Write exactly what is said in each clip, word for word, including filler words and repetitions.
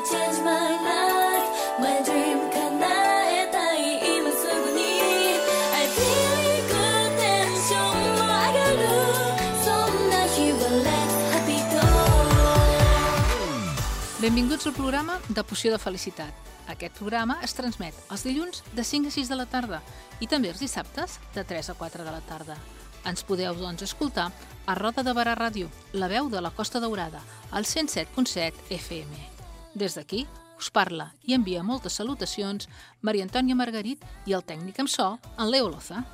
change my life my dream叶たい今すぐに I feel good tensionも上がるそんな日は Let's happy talk Benvinguts al programa de Poció de Felicitat. Aquest programa es transmet els dilluns de cinc a sis de la tarda i també els dissabtes de tres a quatre de la tarda. Ens podeu, doncs, escoltar a Roda de Barà Ràdio, la veu de la Costa Daurada, al cent set punt set F M. Des d'aquí us parla i envia moltes salutacions Maria Antònia Margarit i el tècnic amb so, en Leo Loza.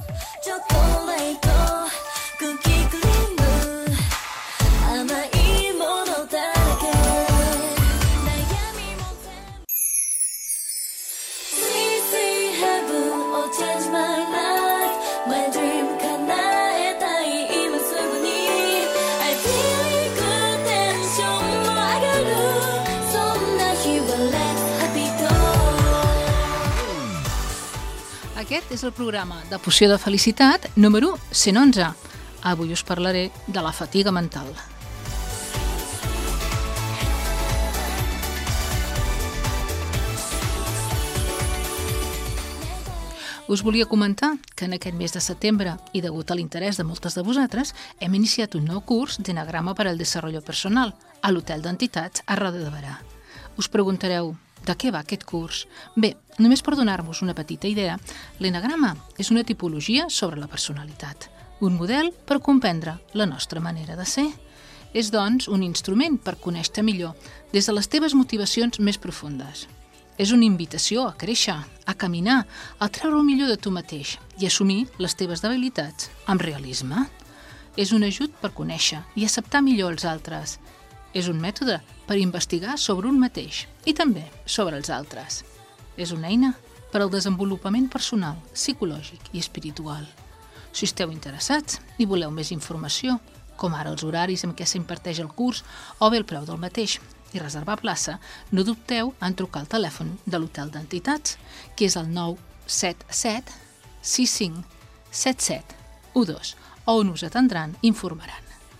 Change my life my dream 叶たい今すぐに I feel good tensionも上がるそんな日は Let's happy talk Aquest és el programa de Poció de Felicitat número cent onze. Avui us parlaré de la fatiga mental. Us volia comentar que en aquest mes de setembre, i degut a l'interès de moltes de vosaltres, hem iniciat un nou curs d'enagrama per al desarrollo personal a l'Hotel d'Entitats a Roda de Barà. Us preguntareu, de què va aquest curs? Bé, només per donar-vos una petita idea, l'enagrama és una tipologia sobre la personalitat, un model per comprendre la nostra manera de ser. És, doncs, un instrument per conèixer millor des de les teves motivacions més profundes. És una invitació a créixer, a caminar, a treure el millor de tu mateix i assumir les teves debilitats amb realisme. És un ajut per conèixer i acceptar millor els altres. És un mètode per investigar sobre un mateix i també sobre els altres. És una eina per al desenvolupament personal, psicològic i espiritual. Si esteu interessats i voleu més informació, com ara els horaris en què s'imparteix el curs o bé el preu del mateix, i reservar plaça, no dubteu en trucar al telèfon de l'Hotel d'Entitats, que és el nou set set sis cinc set set u dos, on us atendran i informaran.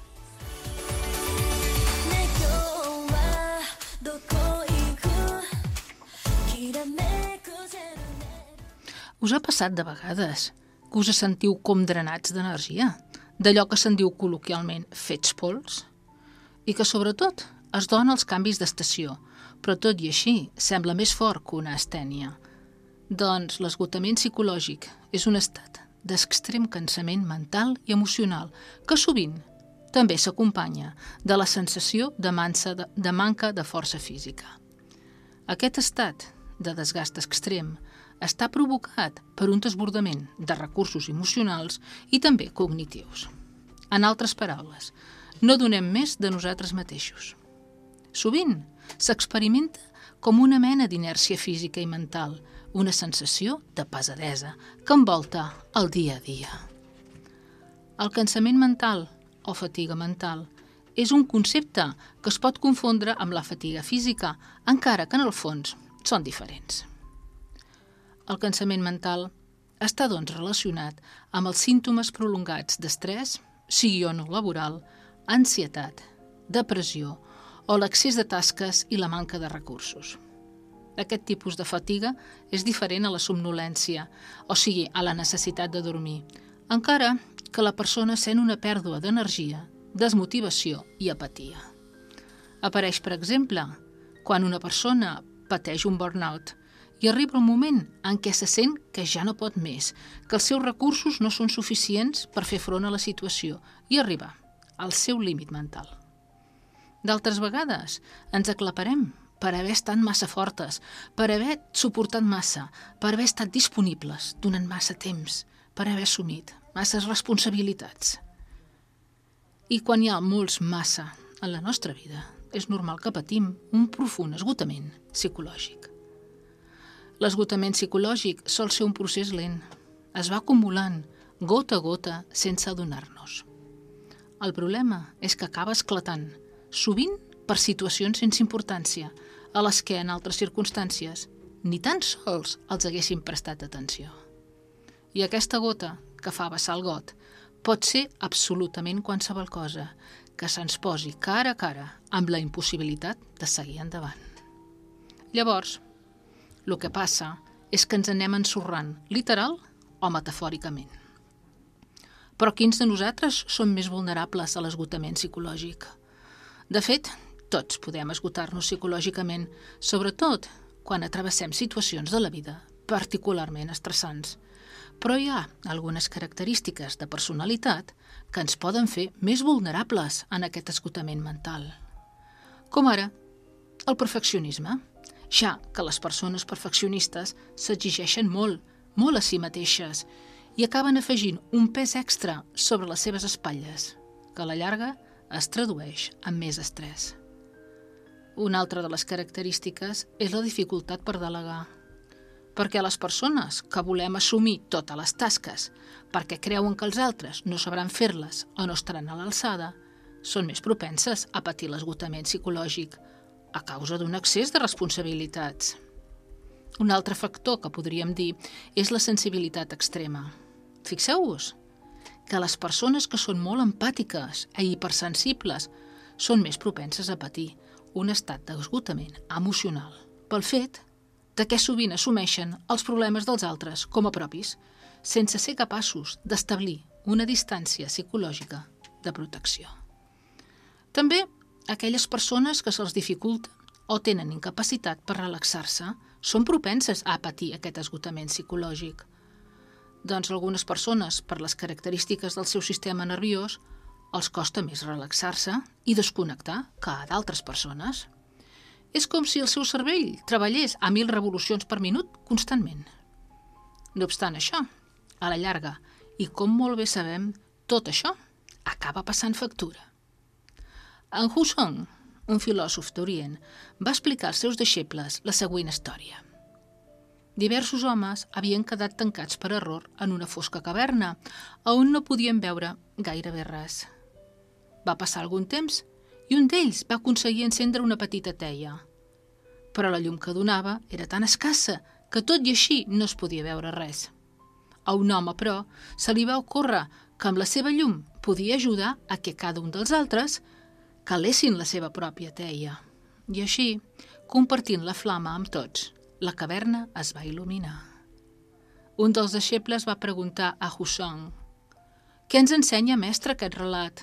Us ha passat de vegades que us sentiu com drenats d'energia, d'allò que se'n diu col·loquialment fets pols, i que sobretot es dona els canvis d'estació, però tot i així sembla més fort que una astènia. Doncs l'esgotament psicològic és un estat d'extrem cansament mental i emocional que sovint també s'acompanya de la sensació de, mansa de, de manca de força física. Aquest estat de desgast extrem està provocat per un desbordament de recursos emocionals i també cognitius. En altres paraules, no donem més de nosaltres mateixos. Sovint s'experimenta com una mena d'inèrcia física i mental, una sensació de pesadesa que envolta el dia a dia. El cansament mental o fatiga mental és un concepte que es pot confondre amb la fatiga física, encara que en el fons són diferents. El cansament mental està, doncs, relacionat amb els símptomes prolongats d'estrès, sigui o no laboral, ansietat, depressió o l'excés de tasques i la manca de recursos. Aquest tipus de fatiga és diferent a la somnolència, o sigui, a la necessitat de dormir, encara que la persona sent una pèrdua d'energia, desmotivació i apatia. Apareix, per exemple, quan una persona pateix un burnout i arriba el moment en què se sent que ja no pot més, que els seus recursos no són suficients per fer front a la situació i arriba al seu límit mental. D'altres vegades ens aclaparem per haver estat massa fortes, per haver suportat massa, per haver estat disponibles durant massa temps, per haver assumit masses responsabilitats. I quan hi ha molts massa en la nostra vida, és normal que patim un profund esgotament psicològic. L'esgotament psicològic sol ser un procés lent. Es va acumulant, gota a gota, sense adonar-nos. El problema és que acaba esclatant, sovint per situacions sense importància, a les que en altres circumstàncies ni tan sols els haguessin prestat atenció. I aquesta gota que fa vessar el got pot ser absolutament qualsevol cosa que se'ns posi cara a cara amb la impossibilitat de seguir endavant. Llavors, el que passa és que ens anem ensorrant, literal o metafòricament. Però quins de nosaltres som més vulnerables a l'esgotament psicològic? De fet, tots podem esgotar-nos psicològicament, sobretot quan atravessem situacions de la vida particularment estressants. Però hi ha algunes característiques de personalitat que ens poden fer més vulnerables en aquest esgotament mental. Com ara, el perfeccionisme, ja que les persones perfeccionistes s'exigeixen molt, molt a si mateixes i acaben afegint un pes extra sobre les seves espatlles, que a la llarga es tradueix en més estrès. Una altra de les característiques és la dificultat per delegar, perquè les persones que volem assumir totes les tasques perquè creuen que els altres no sabran fer-les o no estaran a l'alçada, són més propenses a patir l'esgotament psicològic a causa d'un excés de responsabilitats. Un altre factor que podríem dir és la sensibilitat extrema. Fixeu-vos que les persones que són molt empàtiques i hipersensibles són més propenses a patir un estat d'esgotament emocional pel fet de que sovint assumeixen els problemes dels altres com a propis, sense ser capaços d'establir una distància psicològica de protecció. També aquelles persones que se'ls dificulta o tenen incapacitat per relaxar-se són propenses a patir aquest esgotament psicològic. Doncs algunes persones, per les característiques del seu sistema nerviós, els costa més relaxar-se i desconnectar que a d'altres persones. És com si el seu cervell treballés a mil revolucions per minut constantment. No obstant això, a la llarga, i com molt bé sabem, tot això acaba passant factura. En Husserl, un filòsof d'Orient, va explicar als seus deixebles la següent història. Diversos homes havien quedat tancats per error en una fosca caverna, on no podien veure gairebé res. Va passar algun temps i un d'ells va aconseguir encendre una petita teia. Però la llum que donava era tan escassa que tot i així no es podia veure res. A un home, però, se li va ocórrer que amb la seva llum podia ajudar a que cada un dels altres calessin la seva pròpia teia. I així, compartint la flama amb tots, la caverna es va il·luminar. Un dels deixebles va preguntar a Husserl: «Què ens ensenya, mestre, aquest relat?»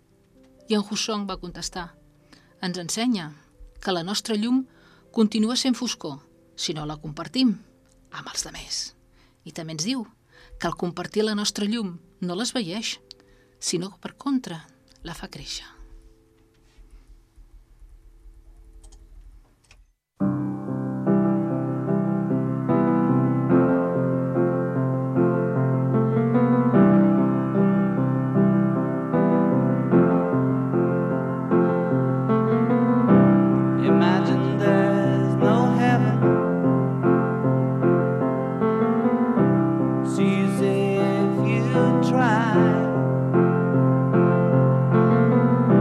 I en Husserl va contestar: «Ens ensenya que la nostra llum continua sent foscor si no la compartim amb els altres. I també ens diu que al compartir la nostra llum no l'esvaeix, sinó que per contra la fa créixer». Try.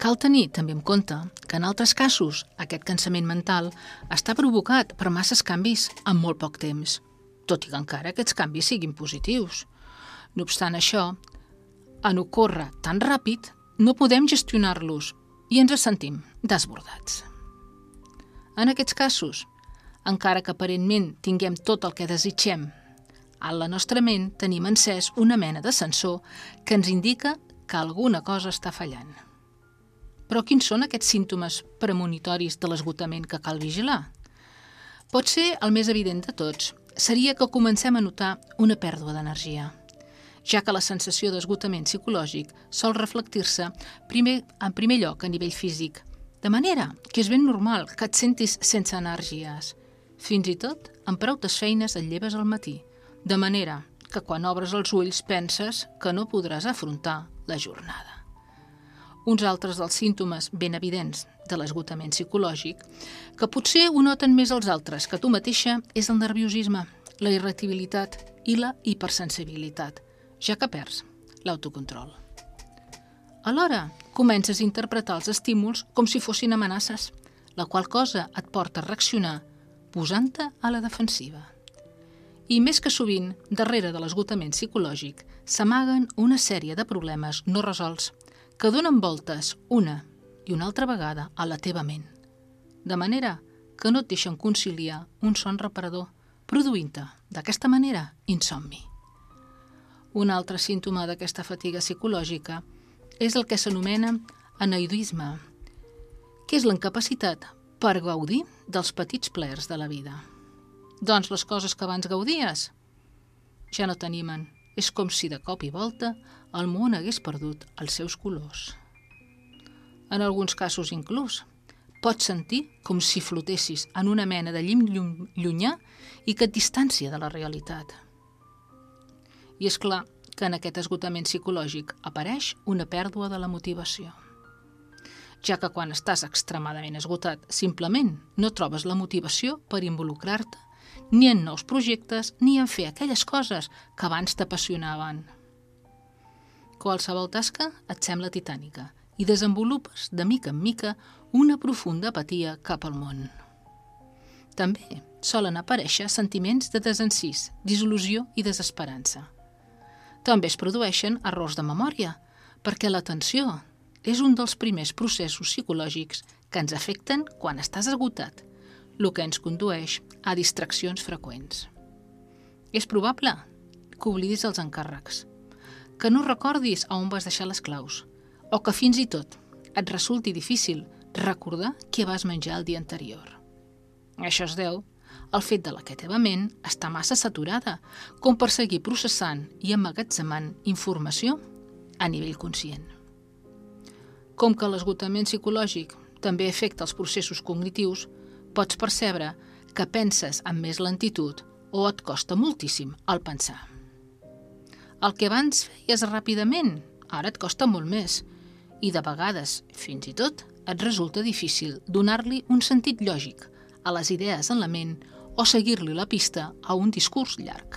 Cal tenir també en compte que en altres casos aquest cansament mental està provocat per masses canvis en molt poc temps, tot i que encara aquests canvis siguin positius. No obstant això, en ocórrer tan ràpid, no podem gestionar-los i ens sentim desbordats. En aquests casos, encara que aparentment tinguem tot el que desitgem, a la nostra ment tenim encès una mena de sensor que ens indica que alguna cosa està fallant. Però quins són aquests símptomes premonitoris de l'esgotament que cal vigilar? Pot ser el més evident de tots seria que comencem a notar una pèrdua d'energia, ja que la sensació d'esgotament psicològic sol reflectir-se primer, en primer lloc a nivell físic, de manera que és ben normal que et sentis sense energies. Fins i tot, amb prautes feines et lleves al matí, de manera que quan obres els ulls penses que no podràs afrontar la jornada. Uns altres dels símptomes ben evidents de l'esgotament psicològic, que potser ho noten més els altres que tu mateixa, és el nerviosisme, la irritabilitat i la hipersensibilitat, ja que perds l'autocontrol. Alhora, comences a interpretar els estímuls com si fossin amenaces, la qual cosa et porta a reaccionar posant-te a la defensiva. I més que sovint, darrere de l'esgotament psicològic, s'amaguen una sèrie de problemes no resolts que donen voltes una i una altra vegada a la teva ment, de manera que no et deixen conciliar un son reparador, produint-te, d'aquesta manera, insomni. Un altre símptoma d'aquesta fatiga psicològica és el que s'anomena anaïdisme, que és la incapacitat per gaudir dels petits plaers de la vida. Doncs les coses que abans gaudies ja no t'animen. És com si de cop i volta el món hagués perdut els seus colors. En alguns casos inclús, pots sentir com si flotessis en una mena de llim llunyà i que et distància de la realitat. I és clar que en aquest esgotament psicològic apareix una pèrdua de la motivació, ja que quan estàs extremadament esgotat simplement no trobes la motivació per involucrar-te ni en nous projectes, ni en fer aquelles coses que abans t'apassionaven. Qualsevol tasca et sembla titànica i desenvolupes, de mica en mica, una profunda apatia cap al món. També solen aparèixer sentiments de desencís, disil·lusió i desesperança. També es produeixen errors de memòria, perquè l'atenció és un dels primers processos psicològics que ens afecten quan estàs esgotat, el que ens condueix a distraccions freqüents. És probable que oblidis els encàrrecs, que no recordis on vas deixar les claus, o que fins i tot et resulti difícil recordar què vas menjar el dia anterior. Això es deu al fet de que la teva ment està massa saturada com per seguir processant i emmagatzemant informació a nivell conscient. Com que l'esgotament psicològic també afecta els processos cognitius, pots percebre que penses amb més lentitud o et costa moltíssim el pensar. El que abans feies ràpidament, ara et costa molt més i de vegades, fins i tot, et resulta difícil donar-li un sentit lògic a les idees en la ment o seguir-li la pista a un discurs llarg.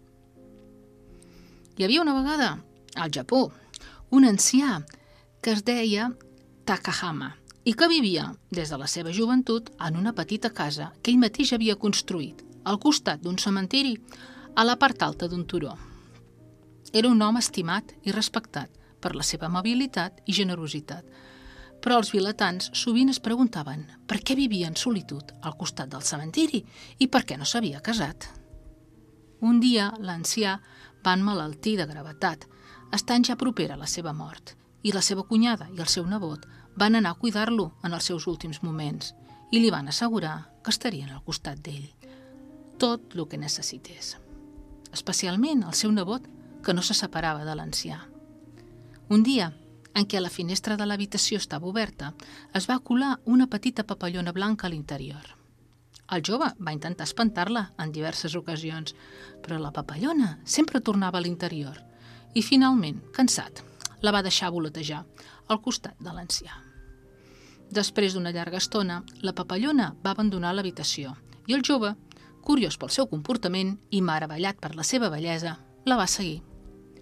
Hi havia una vegada, al Japó, un ancià que es deia Takahama i que vivia des de la seva joventut en una petita casa que ell mateix havia construït al costat d'un cementiri a la part alta d'un turó. Era un home estimat i respectat per la seva amabilitat i generositat, però els vilatans sovint es preguntaven per què vivia en solitud al costat del cementiri i per què no s'havia casat. Un dia l'ancià va emmalaltir de gravetat, estant ja propera a la seva mort, i la seva cunyada i el seu nebot van anar a cuidar-lo en els seus últims moments i li van assegurar que estarien al costat d'ell, tot el que necessités. Especialment el seu nebot, que no se separava de l'ancià. Un dia, en què la finestra de l'habitació estava oberta, es va colar una petita papallona blanca a l'interior. El jove va intentar espantar-la en diverses ocasions, però la papallona sempre tornava a l'interior i, finalment, cansat, la va deixar voletejar al costat de l'ancià. Després d'una llarga estona, la papallona va abandonar l'habitació i el jove, curiós pel seu comportament i meravellat per la seva bellesa, la va seguir.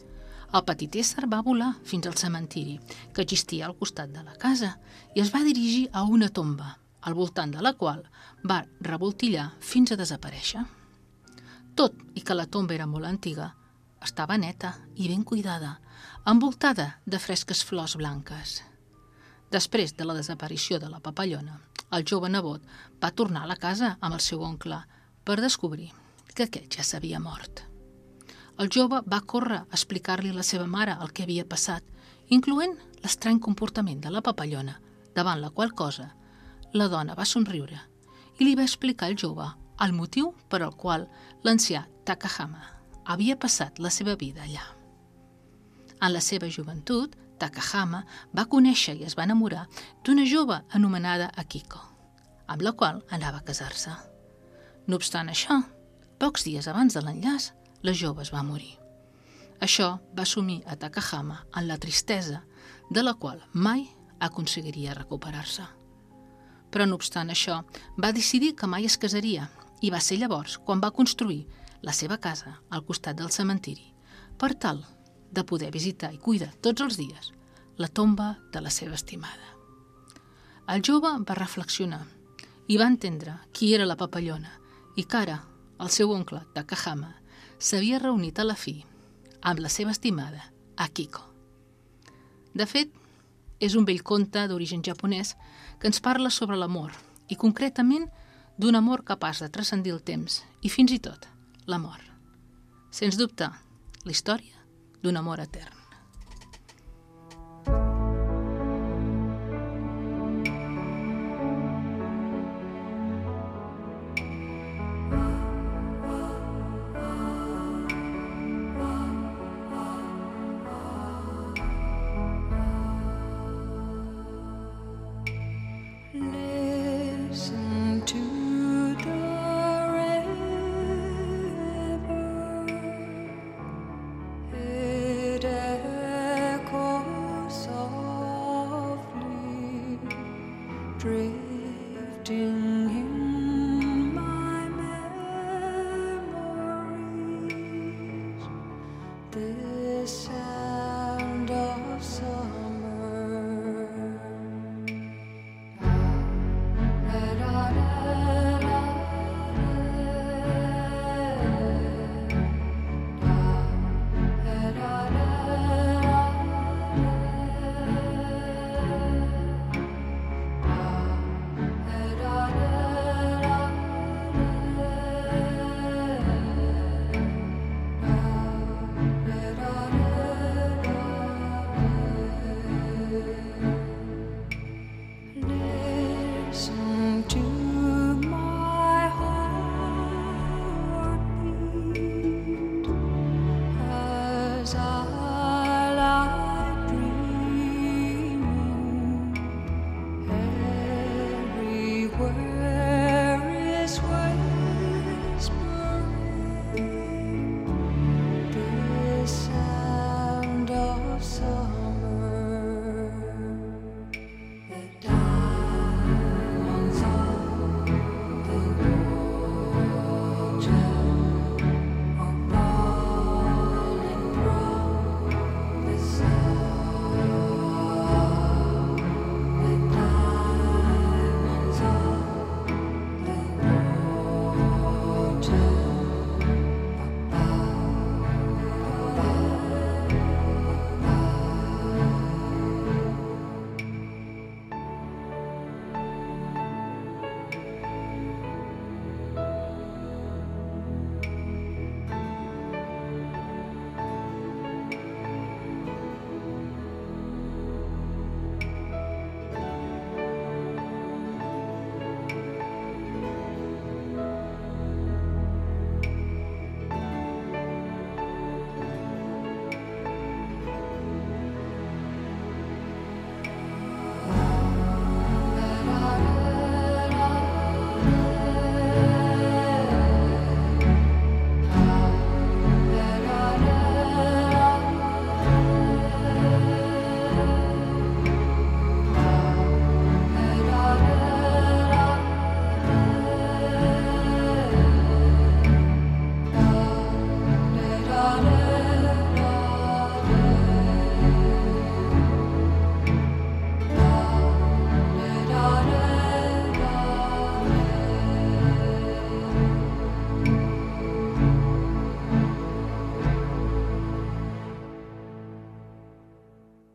El petit ésser va volar fins al cementiri, que existia al costat de la casa, i es va dirigir a una tomba, al voltant de la qual va revoltillar fins a desaparèixer. Tot i que la tomba era molt antiga, estava neta i ben cuidada, envoltada de fresques flors blanques. Després de la desaparició de la papallona, el jove nebot va tornar a la casa amb el seu oncle per descobrir que aquest ja s'havia mort. El jove va córrer a explicar-li a la seva mare el que havia passat, incloent l'estrany comportament de la papallona, davant la qual cosa la dona va somriure i li va explicar al jove el motiu per al qual l'ancià Takahama havia passat la seva vida allà. En la seva joventut, Takahama va conèixer i es va enamorar d'una jove anomenada Akiko, amb la qual anava a casar-se. No obstant això, pocs dies abans de l'enllaç, la jove es va morir. Això va sumir a Takahama en la tristesa de la qual mai aconseguiria recuperar-se. Però no obstant això, va decidir que mai es casaria i va ser llavors quan va construir la seva casa al costat del cementiri per tal de poder visitar i cuidar tots els dies la tomba de la seva estimada. El jove va reflexionar i va entendre qui era la papallona i que ara el seu oncle Takahama s'havia reunit a la fi amb la seva estimada Akiko. De fet, és un vell conte d'origen japonès que ens parla sobre l'amor i concretament d'un amor capaç de transcendir el temps i fins i tot la mort. Sens dubte, la història d'un amor etern.